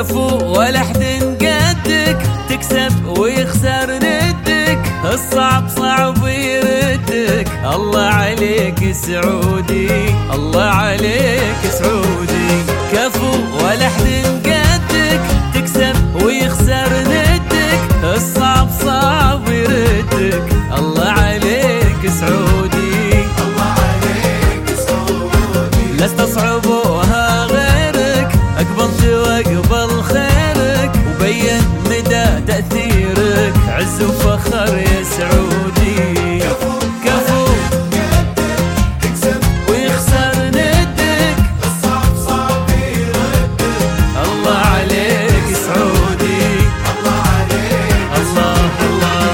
كفو ولا حد قدك، تكسب ويخسر ندك، الصعب صعب يردك. الله عليك سعودي، الله عليك سعودي. كفو ولا حد قدك، تكسب ويخسر ندك، الصعب صعب يردك. الله عليك سعودي، الله عليك سعودي. لا استصعبوها غيرك، اقبلت واقبل خيرك، وبين مدى تأثيرك، عز وفخر يا سعودي. كفو تكسب ويخسر ندك، الصعب صعب يردك. الله عليك سعودي، الله عليك الله الله.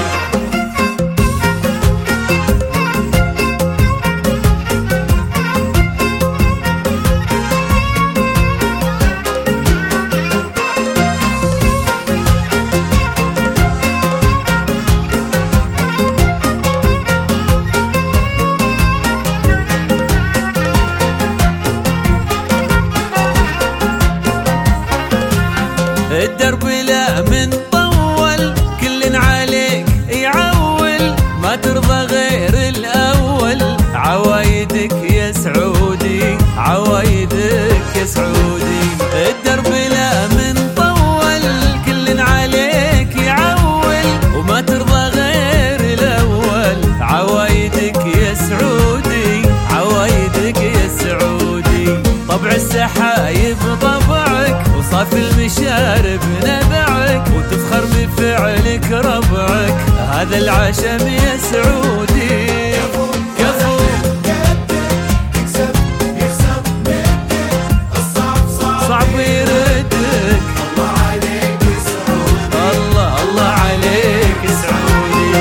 الدرب لا من طول، كل عليك يعول، ما ترضى غير الأول. عوايدك يا سعودي، عوايدك يا سعودي. الدرب لا من طول، كل عليك يعول، وما ترضى غير الأول. عوايدك يا سعودي، عوايدك يا سعودي. طبع السحايب طبعك، وصافي المشارب نبعك، وتفخر بفعلك ربعك، هذا العشم يا سعودي. كفو تكسب يخسر ندك، الصعب صعب يردك. الله عليك سعودي، الله الله عليك سعودي.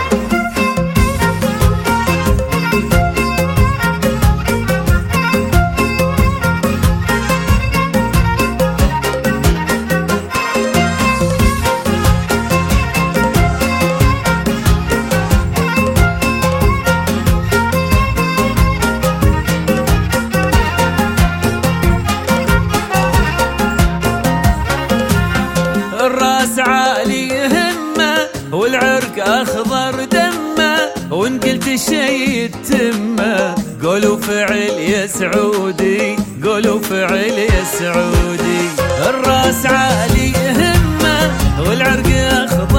الراس عالي همه، والعرق اخضر دمه، وان قلت شي يتمه. قولوا فعل يا سعودي، قولوا فعل يا سعودي. الراس عالي همه، والعرق اخضر